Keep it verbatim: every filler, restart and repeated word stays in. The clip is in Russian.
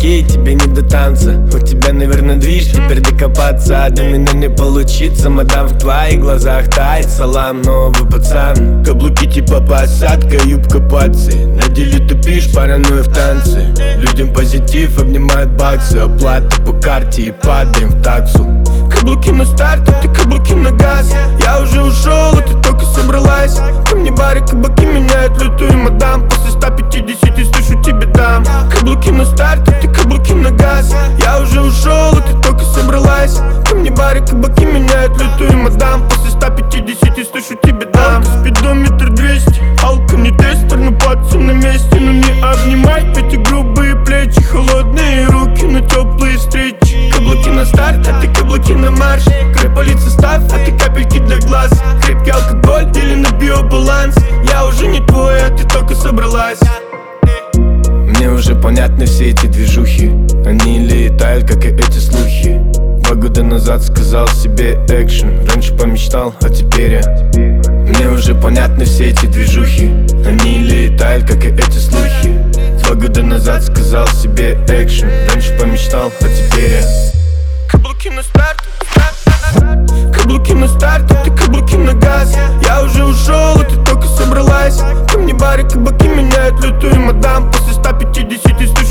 каблуки, тебе не до танца. У тебя, наверное, движ, теперь докопаться, а до меня не получится. Мадам, в твоих глазах тает салам, новый пацан. Каблуки типа посадка, юбка пацы. На деле тупишь, паранойя в танце. Людям позитив, обнимают баксы. Оплата по карте и падаем в таксу. Каблуки на старт, а ты каблуки на газ. Я уже ушел, а ты только собралась. Ко мне бары, кабаки меняют лютую мадам. После ста пятидесяти слышу тебе дам. Каблуки на старт, а ты каблуки на газ. Я уже ушел, а ты только собралась. Ко мне бары, кабаки меняют лютую мадам. После ста пятидесяти слышу тебе дам. Спидометр двести, алка не тестер, но пацы на месте. Ну не обнимай эти грубые плечи, холодные руки на теплые встречи. Каблуки на старт, а ты каблуки на марш. Край полиции ставь, а ты капельки для глаз. Крепкий алкоголь или на биобаланс. Я уже не твой, а ты только собралась. Мне уже понятны все эти движухи. Они летают, как и эти слухи. Два года назад сказал себе экшен. Раньше помечтал, а теперь я. Мне уже понятны все эти движухи. Они летают, как и эти слухи. Два года назад сказал себе экшен. Раньше помечтал, а теперь я. Каблуки на старт, каблуки на старт, а ты каблуки на газ. Я уже ушел, а ты только собралась. Ко мне бары, кабаки меняют лютую мадам. После ста пятидесяти